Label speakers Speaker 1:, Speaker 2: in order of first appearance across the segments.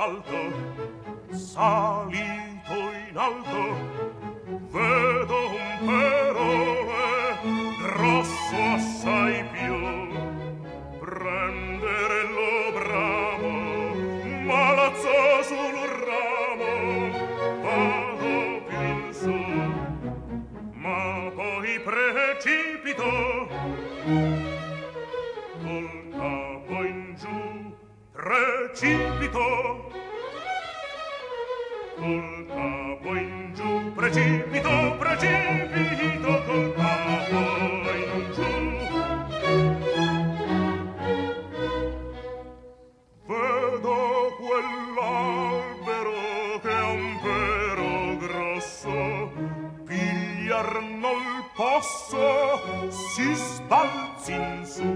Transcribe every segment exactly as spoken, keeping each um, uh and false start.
Speaker 1: salto, salito in alto, vedo un perone grosso assai più. Prendere lo bramo, ma l'alzo sul ramo, vado più in su, ma poi precipito col capo in giù, precipito col capo in giù, precipito, precipito col capo in giù. Vedo quell'albero che ha un pero grosso, pigliar non posso, si sbalzi in su,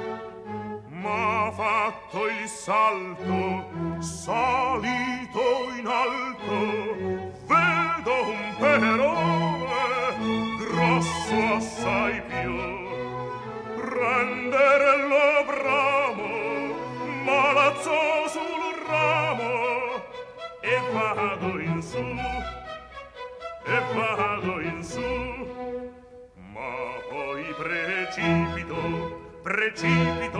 Speaker 1: ma fatto il salto, salito in alto, vedo un perone grosso assai più. Prendere lo bramo, ma l'alzo sul ramo, e vado in su, e vado in su, ma poi precipito, precipito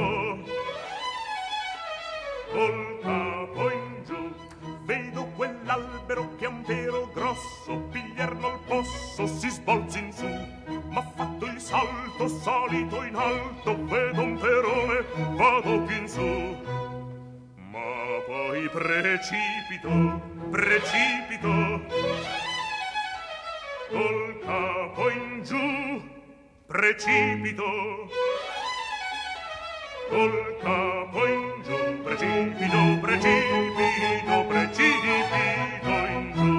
Speaker 1: col capo in giù. Vedo quell'albero che è un pero grosso, pigliar non posso, si svolge in su, ma fatto il salto, salito in alto, vedo un perone, vado più in su, ma poi precipito, precipito col capo in giù, precipito col capo in giù, precipito, precipito, precipito in giù.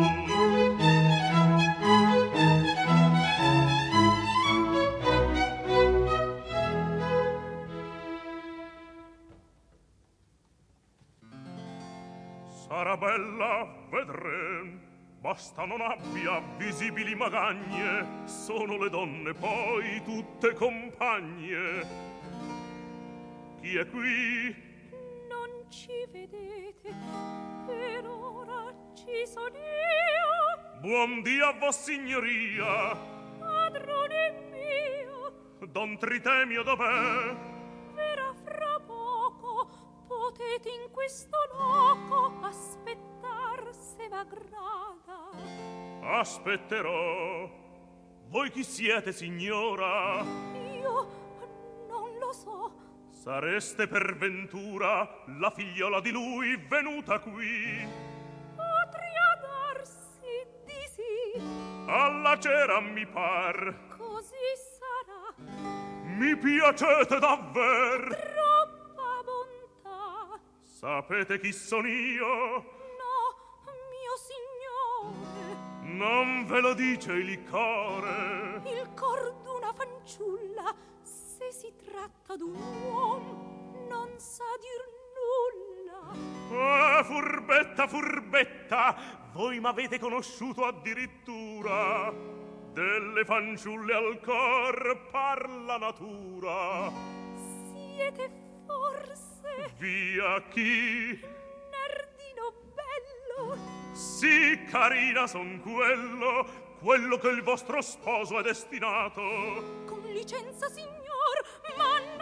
Speaker 1: Sarà bella, vedrem, basta non abbia visibili magagne, sono le donne poi tutte compagne. Chi è qui?
Speaker 2: Non ci vedete, per ora ci son io.
Speaker 1: Buon dia, vossignoria.
Speaker 2: Padrone mio.
Speaker 1: Don Tritemio dov'è?
Speaker 2: Verrà fra poco, potete in questo loco aspettar se v'aggrada.
Speaker 1: Aspetterò. Voi chi siete, signora?
Speaker 2: Io non lo so.
Speaker 1: Sareste per ventura la figliola di lui venuta qui?
Speaker 2: Potria darsi di sì.
Speaker 1: Alla cera mi par.
Speaker 2: Così sarà.
Speaker 1: Mi piacete davver.
Speaker 2: Troppa bontà.
Speaker 1: Sapete chi son io?
Speaker 2: No, mio signore.
Speaker 1: Non ve lo dice il core?
Speaker 2: Il cor d'una fanciulla, se si tratta d'un uom, non sa dir nulla.
Speaker 1: Ah, furbetta, furbetta, voi m'avete conosciuto addirittura. Delle fanciulle al cor parla natura.
Speaker 2: Siete forse
Speaker 1: Via chi?
Speaker 2: Nardino bello.
Speaker 1: Sì, carina, son quello, quello che il vostro sposo è destinato.
Speaker 2: Con licenza, signor, m'hanno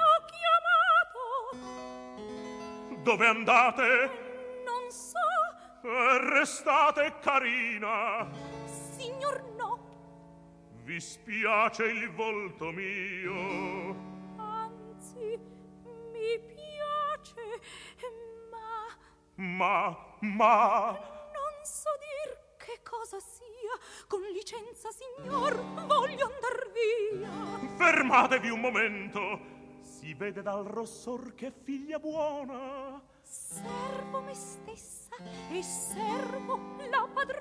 Speaker 2: chiamato.
Speaker 1: Dove andate?
Speaker 2: Non so.
Speaker 1: Eh, restate, carina.
Speaker 2: Signor, no.
Speaker 1: Vi spiace il volto mio?
Speaker 2: Anzi, mi piace, ma...
Speaker 1: Ma, ma...
Speaker 2: Non so dir che cosa sia. Con licenza, signor, voglio andar via.
Speaker 1: Fermatevi un momento. Si vede dal rossor che figlia buona.
Speaker 2: Servo me stessa e servo la padrona.